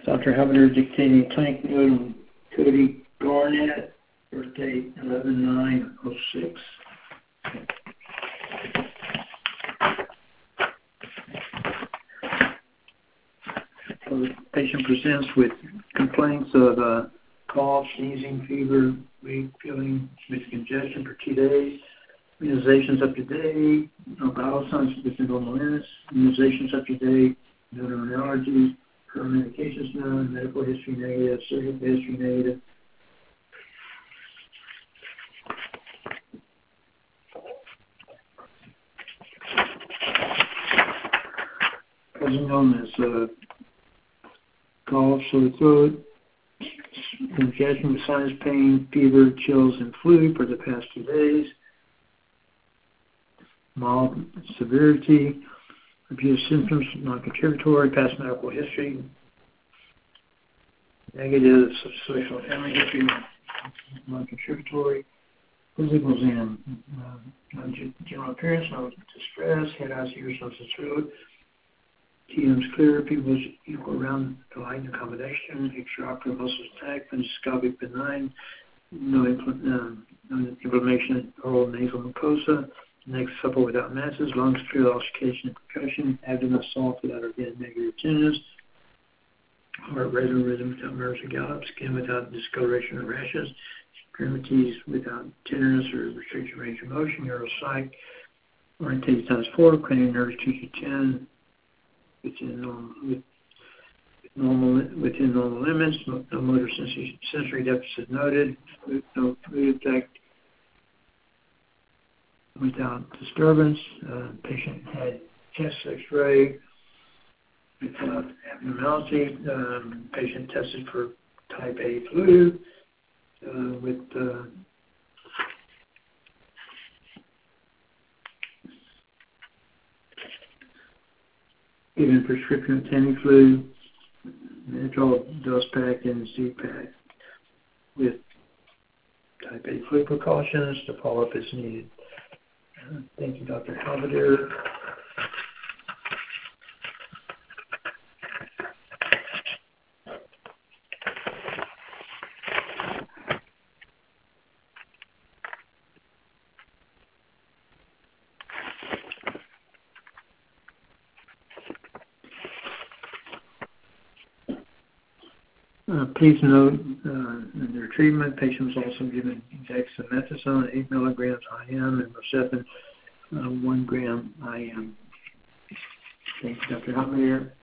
Dr. Havner dictating clinic note on Cody Garnett, birthday 11/9/06. The patient presents with complaints of cough, sneezing, fever, weak feeling with congestion for 2 days. Immunizations up to date. No vital signs within normal limits. Immunizations up to date. No known allergies. Current medications known. Medical history negative. Surgical history negative. Present illness. Cough, sore throat, congestion with sinus pain, fever, chills, and flu for the past 2 days. Mild severity, abuse symptoms, non-contributory, past medical history, negative social family history, non-contributory, physical exam, general appearance, no distress, head, eyes, ears, nose, and throat. TM's clear, pupils equal around the light accommodation, extraocular muscles intact, endoscopic benign, no inflammation, oral nasal mucosa, neck supple without masses, lungs clear, auscultation and percussion, abdomen soft without again negative tinnitus, heart regular rhythm without murmurs or gallop, skin without discoloration or rashes, extremities without tenderness or restricted range of motion, neuropsych, orientation ×4, cranial nerves 2 to 10, within normal limits, no motor sensory deficit noted, no food effect without disturbance. Patient had chest X-ray without abnormality. Patient tested for type A flu with given prescription of Tamiflu, Menthol dose pack, and Z-pack with type A flu precautions to follow up as needed. Thank you, Dr. Havner. Please note in their treatment, patient was also given dexamethasone 8 milligrams IM and Herceptin 1 gram IM. Thanks, Dr. Havner.